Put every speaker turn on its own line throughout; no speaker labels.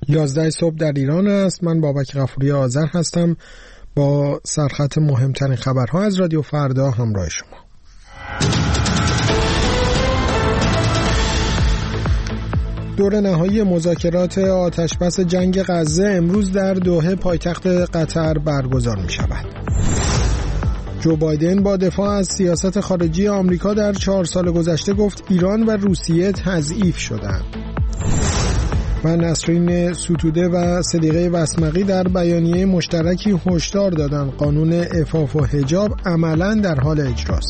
11 صبح در ایران است. من بابک غفوری آذر هستم با سرخط مهمترین خبرها از رادیو فردا همراه شما. دور نهایی مذاکرات آتشبس جنگ غزه امروز در دوحه پایتخت قطر برگزار می شود. جو بایدن با دفاع از سیاست خارجی آمریکا در 4 سال گذشته گفت ایران و روسیه تضعیف شدند. و نسرین ستوده و صدیقه وسمقی در بیانیه مشترکی هشدار دادند قانون عفاف و حجاب عملاً در حال اجراست.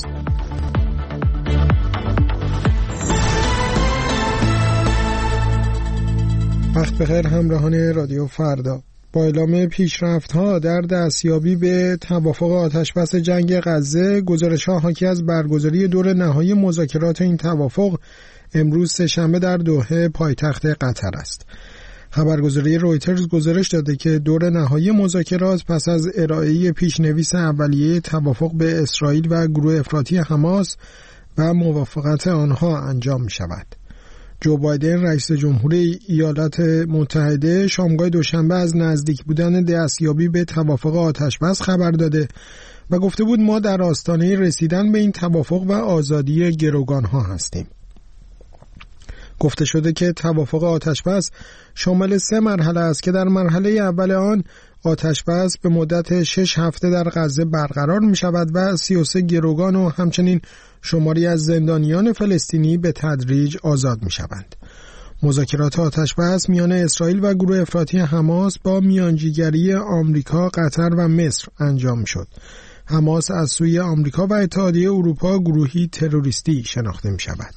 وقت بخیر همراهان رادیو فردا. با اعلام پیشرفت‌ها در دستیابی به توافق آتشبس جنگ غزه، گزارش‌ها حاکی از برگزاری دور نهایی مذاکرات این توافق امروز سه‌شنبه در دوحه پایتخت قطر است. خبرگزاری رویترز گزارش داده که دور نهایی مذاکرات پس از ارائه پیشنویس اولیه توافق به اسرائیل و گروه افراطی حماس و موافقت آنها انجام می شود. جو بایدن رئیس جمهوری ایالات متحده شامگاه دوشنبه از نزدیک بودن دستیابی به توافق آتشبس خبر داده و گفته بود ما در آستانه رسیدن به این توافق و آزادی گروگانها هستیم. گفته شده که توافق آتشبس شامل 3 مرحله است که در مرحله اول آن آتشبس به مدت 6 هفته در غزه برقرار می شود و 33 گروگان و همچنین شماری از زندانیان فلسطینی به تدریج آزاد می شوند. مذاکرات آتشبس میان اسرائیل و گروه افراطی حماس با میانجیگری آمریکا، قطر و مصر انجام شد. حماس از سوی آمریکا و اتحادیه اروپا گروهی تروریستی شناخته می شود.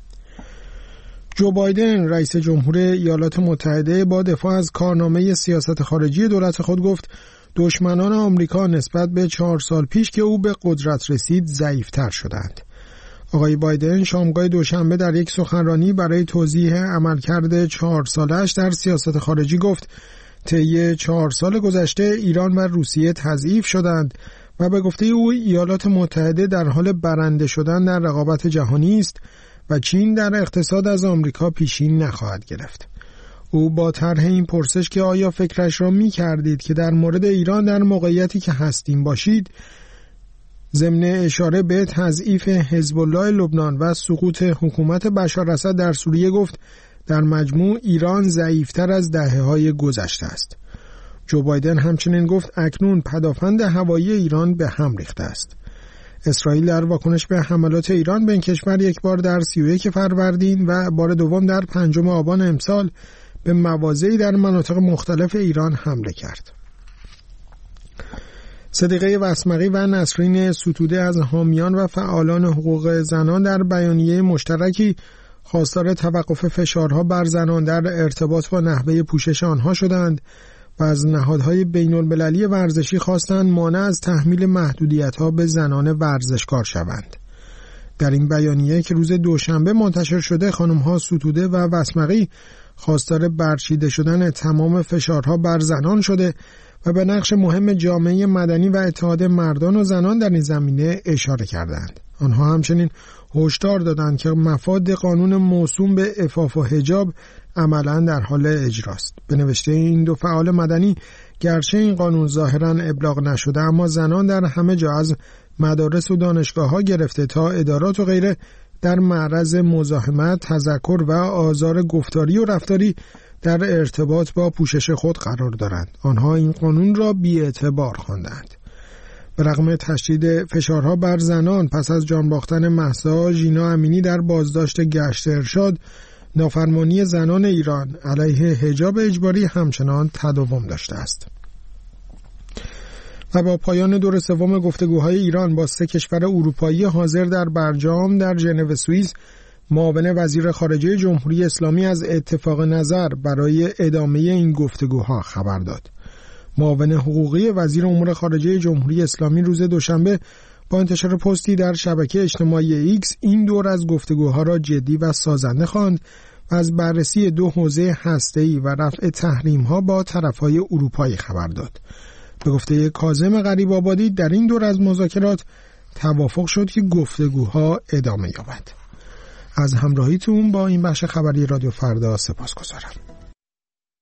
جو بایدن رئیس جمهوری ایالات متحده با دفاع از کارنامه سیاست خارجی دولت خود گفت دشمنان آمریکا نسبت به 4 سال پیش که او به قدرت رسید ضعیف‌تر شدند. آقای بایدن شامگاه دوشنبه در یک سخنرانی برای توضیح عملکرد 4 سالش در سیاست خارجی گفت طی 4 سال گذشته ایران و روسیه تضعیف شدند و به گفته او ایالات متحده در حال برنده شدن در رقابت جهانی است و چین در اقتصاد از آمریکا پیشین نخواهد گرفت. او با طرح این پرسش که آیا فکرش را می کردید که در مورد ایران در موقعیتی که هستیم باشید، ضمن اشاره به تضعیف حزب الله لبنان و سقوط حکومت بشار اسد در سوریه گفت در مجموع ایران ضعیفتر از دهه‌های گذشته است. جو بایدن همچنین گفت اکنون پدافند هوایی ایران به هم ریخته است. اسرائیل در واکنش به حملات ایران به این کشور یک بار در 31 فروردین و بار دوم در 5 آبان امسال به مواضعی در مناطق مختلف ایران حمله کرد. صدیقه وسمقی و نسرین ستوده از حامیان و فعالان حقوق زنان در بیانیه مشترکی خواستار توقف فشارها بر زنان در ارتباط با نحوه پوشش آنها شدند و از نهادهای بین‌المللی ورزشی خواستند مانع از تحمیل محدودیت‌ها به زنان ورزشکار شوند. در این بیانیه که روز دوشنبه منتشر شده، خانم‌ها ستوده و وسمقی خواستار برچیده شدن تمام فشارها بر زنان شده و به نقش مهم جامعه مدنی و اتحاد مردان و زنان در این زمینه اشاره کردند. آنها همچنین هشدار دادند که مفاد قانون موسوم به عفاف و حجاب عملاً در حال اجراست. به نوشته این دو فعال مدنی، گرچه این قانون ظاهراً ابلاغ نشده اما زنان در همه جا از مدارس و دانشگاه‌ها گرفته تا ادارات و غیره در معرض مزاحمت، تذکر و آزار گفتاری و رفتاری در ارتباط با پوشش خود قرار دارند. آنها این قانون را بی‌اعتبار خواندند. به رغم تشدید فشارها بر زنان پس از جان باختن مهسا ژینا امینی در بازداشت گشت ارشاد، نافرمانی زنان ایران علیه حجاب اجباری همچنان تداوم داشته است. و با پایان دور سوم گفتگوهای ایران با 3 کشور اروپایی حاضر در برجام در ژنو سوئیس، معاون وزیر خارجه جمهوری اسلامی از اتفاق نظر برای ادامه این گفتگوها خبر داد. معاون حقوقی وزیر امور خارجه جمهوری اسلامی روز دوشنبه با انتشار پستی در شبکه اجتماعی ایکس این دور از گفتگوها را جدی و سازنده خواند و از بررسی 2 حوزه هسته‌ای و رفع تحریم‌ها با طرف‌های اروپایی خبر داد. به گفته کاظم غریب آبادی در این دور از مذاکرات توافق شد که گفتگوها ادامه یابد. از همراهیتون با این بخش خبری رادیو فردا سپاسگزارم.